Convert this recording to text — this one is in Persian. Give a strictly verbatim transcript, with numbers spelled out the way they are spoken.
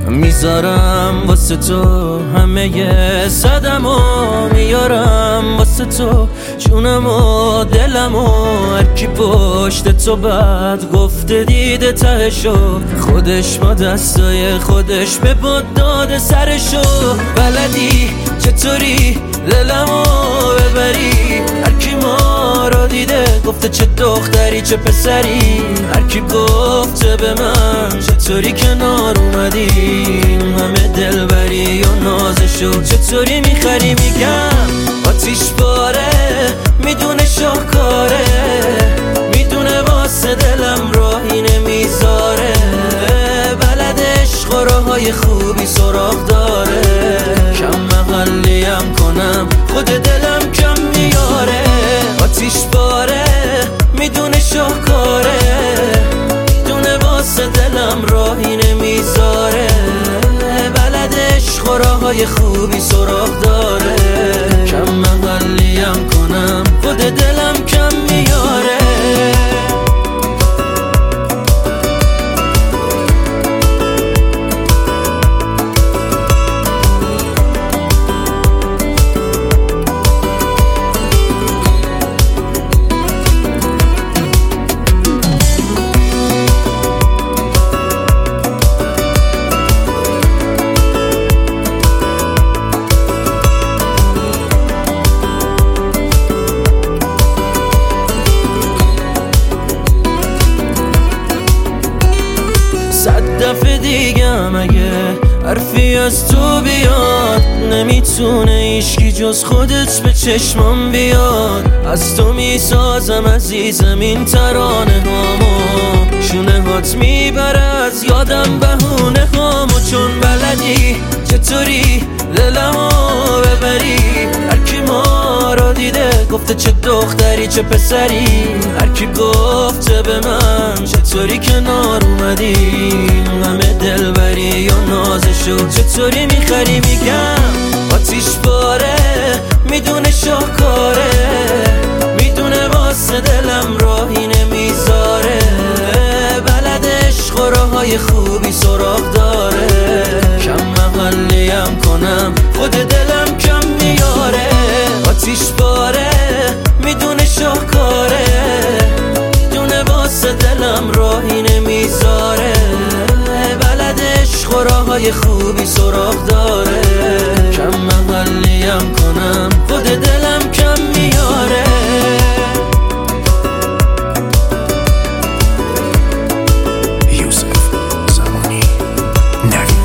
میذارم واسه تو همه صدمو میارم واسه تو جونمو دلمو هرکی پشت تو بعد گفته دیده تهشو خودش با دستای خودش به باد داده سرشو بلدی چطوری دلمو ببری هرکی ما رو دیده گفته چه دختری چه پسری هرکی گفته به من چطوری کنار اومدی همه دلبری و نازشو چطوری میخری میگم آتیش باره میدونه شاهکاره میدونه واسه دلم راهی نمیذاره بلد عشق و راههای خوبی سراغ داره کم مقلیم کنم خود دلم کم میاره آتیش باره میدونه شاهکاره میدونه واسه دلم راهی نمیذاره بلد عشق و راههای خوبی سراغ داره کم مقلیم کنم خود دلم کم میاره صد دفعه دیگم اگه حرفی از تو بیاد نمیتونه ایشکی جز خودت به چشمم بیاد از تو میسازم عزیزم این ترانه هامو شونه هات میبره از یادم بهونه هامو چون بلدی چطوری دلمو ببری هرکی ما رو دیده گفته چه دختری چه پسری هرکی گفته به من چطوری کنار اومدی همه دلبری و نازشو چطوری میخری میگم آتیش باره میدونه شاهکاره میدونه واسه دلم راهی نمیذاره بلد عشق و راههای خوبی سراغ داره کم مقلیم کنم خود دلم کم میاره آتیش باره میدونه شاهکاره میدونه واسه دلم راهی نمیذاره بلد عشق و راههای خوبی سراغ داره کم مقلیم کنم خود دلم کم میاره یوسف زمانی نوید